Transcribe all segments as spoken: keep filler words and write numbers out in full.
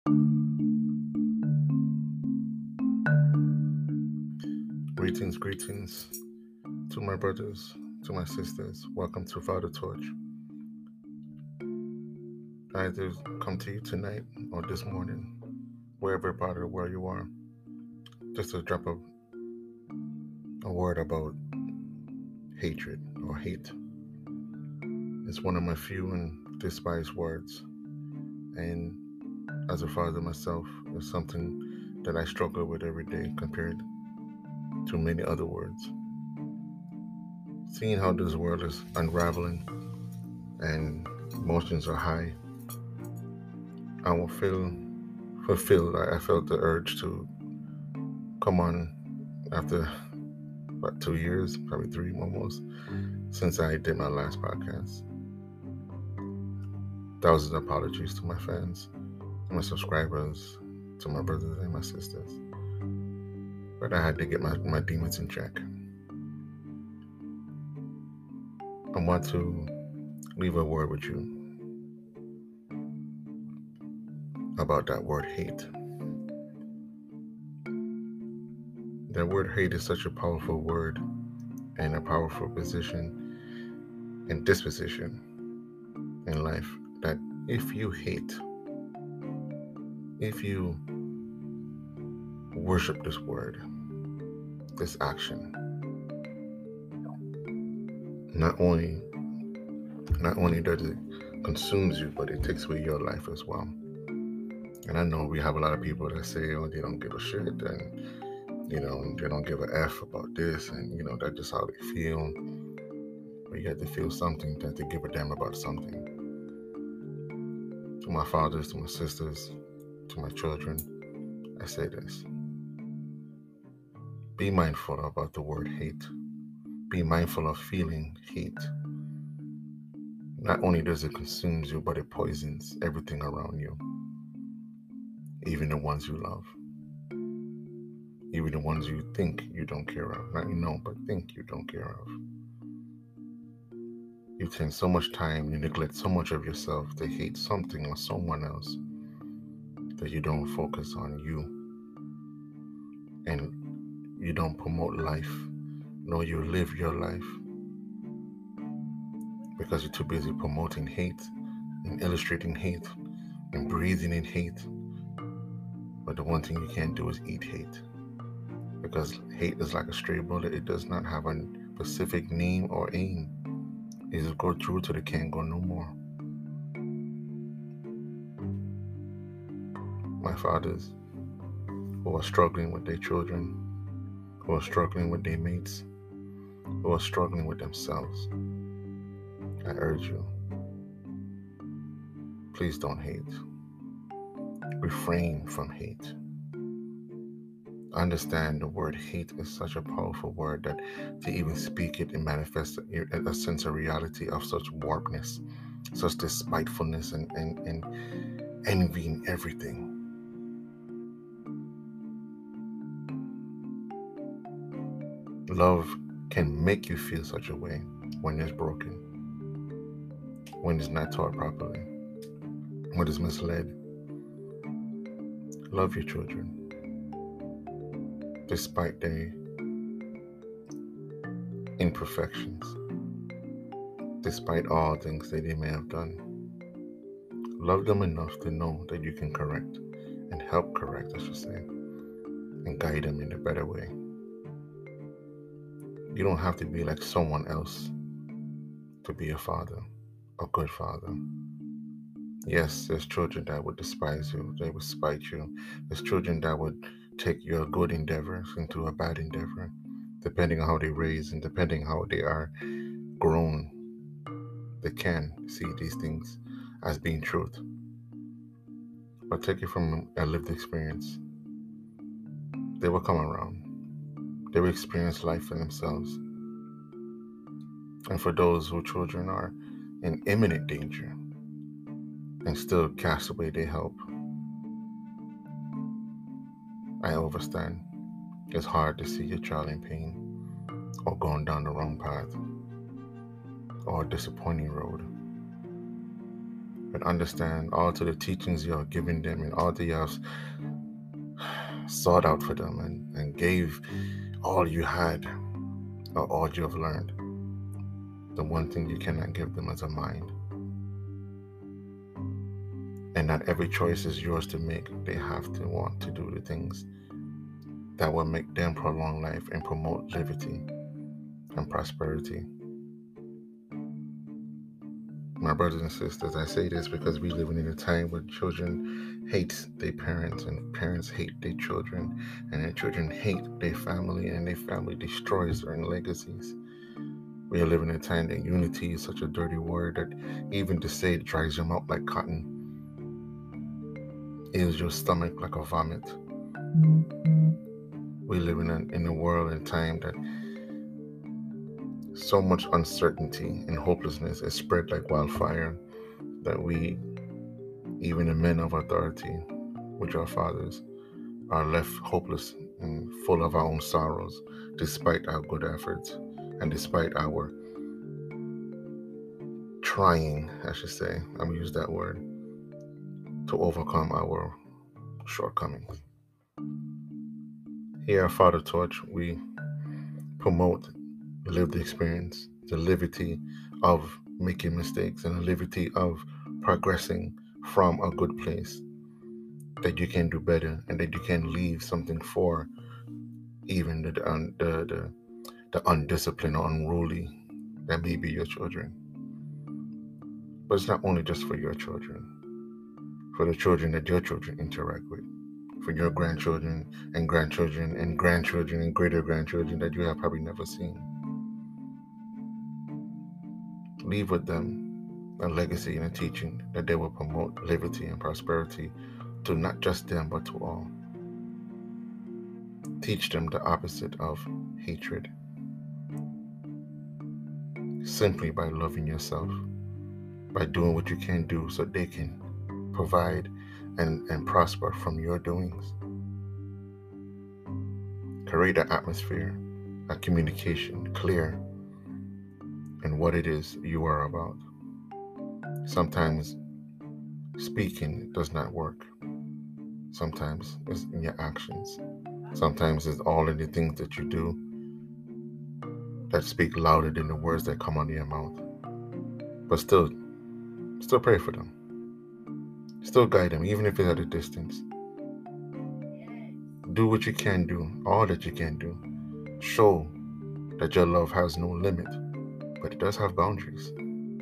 Greetings, greetings to my brothers, to my sisters. Welcome to Father Torch. I either come to you tonight or this morning, wherever part of the world you are, just to drop a, a word about hatred or hate. It's one of my few and despised words, and as a father myself, it's something that I struggle with every day compared to many other words. Seeing how this world is unraveling and emotions are high, I will feel fulfilled. I felt the urge to come on after about two years, probably three almost, since I did my last podcast. Thousand apologies to my fans, to my subscribers, to my brothers and my sisters. But I had to get my, my demons in check. I want to leave a word with you about that word hate. That word hate is such a powerful word and a powerful position and disposition in life that if you hate, if you worship this word, this action, not only not only does it consumes you, but it takes away your life as well. And I know we have a lot of people that say, oh, they don't give a shit, and you know, they don't give a F about this, and you know, that's just how they feel. But you have to feel something, that they give a damn about something. To my fathers, to my sisters, to my children, I say this. Be mindful about the word hate. Be mindful of feeling hate. Not only does it consume you, but it poisons everything around you. Even the ones you love. Even the ones you think you don't care of. Not you know, but think you don't care of. You spend so much time, you neglect so much of yourself to hate something or someone else that you don't focus on you. And you don't promote life. No, you live your life. Because you're too busy promoting hate and illustrating hate and breathing in hate. But the one thing you can't do is eat hate. Because hate is like a stray bullet. It does not have a specific name or aim. It just go through till it can't go no more. My fathers who are struggling with their children, who are struggling with their mates, who are struggling with themselves, I urge you, please don't hate. Refrain from hate. Understand the word hate is such a powerful word that to even speak it, it manifests a, a sense of reality of such warpness, such despitefulness and, and, and envying everything. Love can make you feel such a way when it's broken, when it's not taught properly, when it's misled. Love your children, despite their imperfections, despite all things that they may have done. Love them enough to know that you can correct and help correct, I should say, and guide them in a better way. You don't have to be like someone else to be a father, a good father. Yes, there's children that would despise you, they would spite you. There's children that would take your good endeavors into a bad endeavor, depending on how they raise and depending how they are grown. They can see these things as being truth. But take it from a lived experience. They will come around. They will experience life for themselves. And for those whose children are in imminent danger and still cast away their help, I understand. It's hard to see your child in pain or going down the wrong path or a disappointing road. but understand all to the teachings you are giving them and all that you have sought out for them and, and gave all you had or all you have learned. The one thing you cannot give them is a mind. And not every choice is yours to make. They have to want to do the things that will make them prolong life and promote liberty and prosperity. My brothers and sisters, I say this because we live in a time where children hate their parents and parents hate their children, and their children hate their family, and their family destroys their legacies. We are living in a time that unity is such a dirty word that even to say it dries your mouth like cotton, ails your stomach like a vomit. We live in a, in a world and time that so much uncertainty and hopelessness is spread like wildfire that we, even the men of authority, which are fathers, are left hopeless and full of our own sorrows, despite our good efforts and despite our trying, I should say, I'm going to use that word, to overcome our shortcomings. Here at Father Torch, we promote the lived experience, the liberty of making mistakes, and the liberty of progressing from a good place, that you can do better and that you can leave something for even the the the, the undisciplined or unruly that may be your children. But it's not only just for your children, for the children that your children interact with, for your grandchildren and grandchildren and grandchildren and greater grandchildren that you have probably never seen. Leave with them a legacy and a teaching that they will promote liberty and prosperity to not just them but to all. Teach them the opposite of hatred, simply by loving yourself, by doing what you can do so they can provide and, and prosper from your doings. Create an atmosphere, a communication clear in what it is you are about. Sometimes speaking does not work. Sometimes it's in your actions. Sometimes it's all in the things that you do that speak louder than the words that come out of your mouth. But still, still pray for them. Still guide them, even if it's at a distance. Do what you can do, all that you can do. Show that your love has no limit, but it does have boundaries.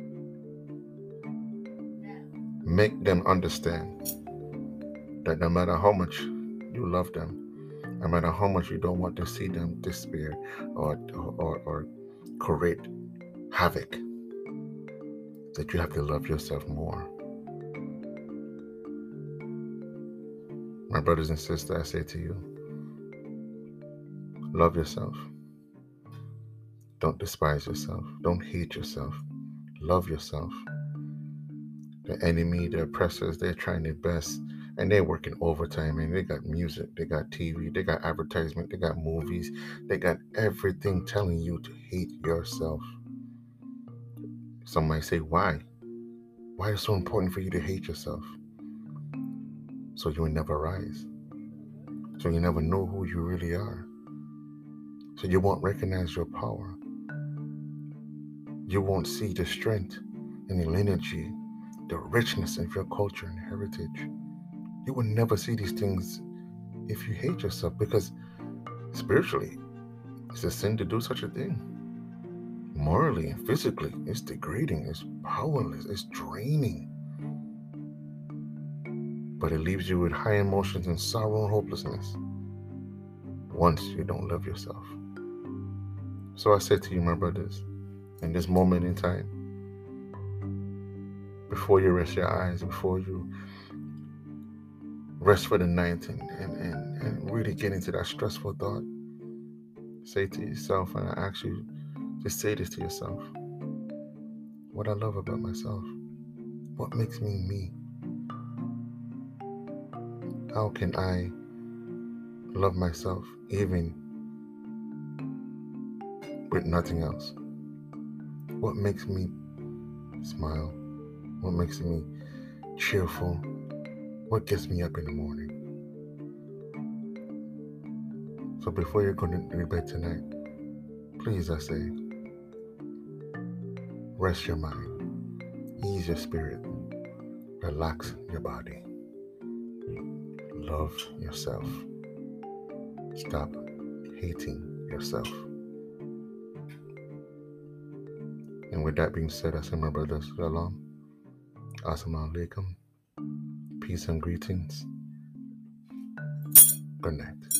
Make them understand that no matter how much you love them, no matter how much you don't want to see them despair or, or, or create havoc, that you have to love yourself more. My brothers and sisters, I say to you, love yourself. Don't despise yourself. Don't hate yourself. Love yourself. The enemy, the oppressors, they're trying their best and they're working overtime, and they got music, they got T V, they got advertisement, they got movies, they got everything telling you to hate yourself. Some might say, why? Why is it so important for you to hate yourself? So you will never rise. So you never know who you really are. So you won't recognize your power. You won't see the strength and the lineage, the richness of your culture and heritage. You will never see these things if you hate yourself, because spiritually, it's a sin to do such a thing. Morally and physically, it's degrading, it's powerless, it's draining. But it leaves you with high emotions and sorrow and hopelessness once you don't love yourself. So I say to you, my brothers, in this moment in time, before you rest your eyes, before you rest for the night and, and, and, and really get into that stressful thought, say to yourself, and I ask you, just say this to yourself: what I love about myself, what makes me me, how can I love myself even with nothing else? What makes me smile? What makes me cheerful? What gets me up in the morning? So before you're going to bed tonight, please, I say, rest your mind, ease your spirit, relax your body, love yourself, stop hating yourself. And with that being said, I say, my brothers, shalom, assalamu alaikum, peace and greetings. Good night.